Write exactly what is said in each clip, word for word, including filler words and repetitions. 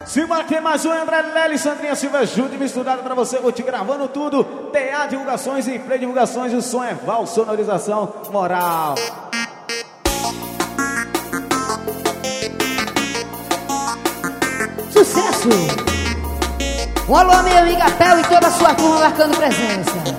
Simbora que tem mais um André Lely e Sandrinha Silva junto e misturado pra você curtir, gravando tudo. T A Divulgações e Play Divulgações. O som é Val Sonorização Moral. Sucesso! Um alô, meu amiga Pel e toda a sua turma marcando presença.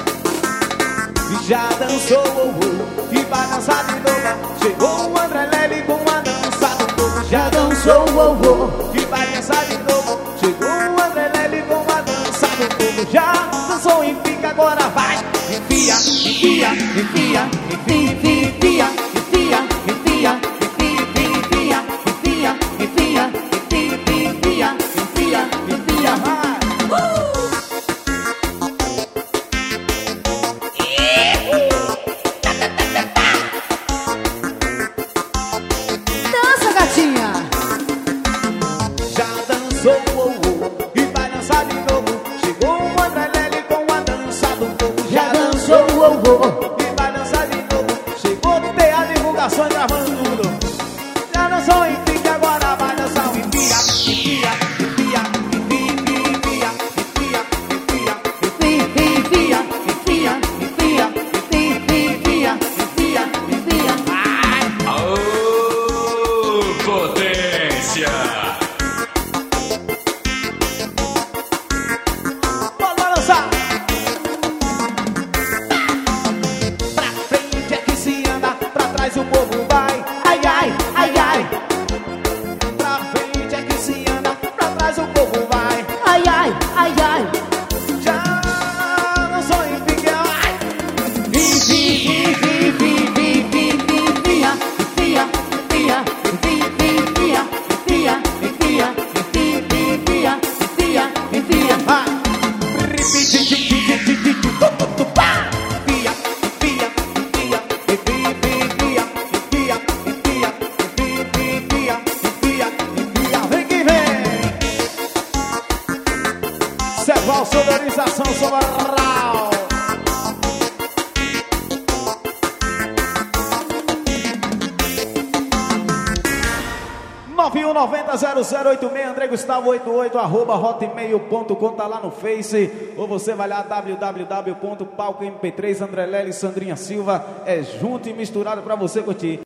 Já dançou oh, oh, e vai dançar de novo. Chegou o André Lely com a dança do povo. Já dançou oh, oh, e vai dançar de novo. Chegou o André Lely com a dança do povo. Já dançou e fica, agora vai. Enfia, enfia, enfia, enfia, enfia, enfia, enfia, enfia, enfia, enfia, enfia, enfia, enfia, enfia, vai. Dança, gatinha! Já dançou oh, oh, e vai dançar de novo. Chegou o André Lely com a dança do povo. Já dançou oh, oh, e vai dançar de novo. Chegou o T A Divulgações gravando tudo. Já dançou e fica, agora vai dançar o enfia, enfia, enfia, enfia, enfia, enfia, enfia, enfia, enfia, enfia, enfia, enfia, enfia. Aô, potência! Bora dançar! Pra frente é que se anda, pra trás o povo vai. Ai, ai, ai, ai. Pra frente é que se anda, pra trás o povo vai. Ai, ai, ai, ai. Já não sou enfia, ai. Enfia, enfia, enfia, enfia, enfia, enfia, enfia, enfia, enfia, enfia, enfia, enfia, vai. Val Sonorização Moral. nove um nove zero zero zero oito seis André Gustavo oitenta e oito arroba hotmail ponto com, tá lá no Face, ou você vai lá w w w ponto palco m p três André Lely e Sandrinha Silva, é junto e misturado pra você curtir.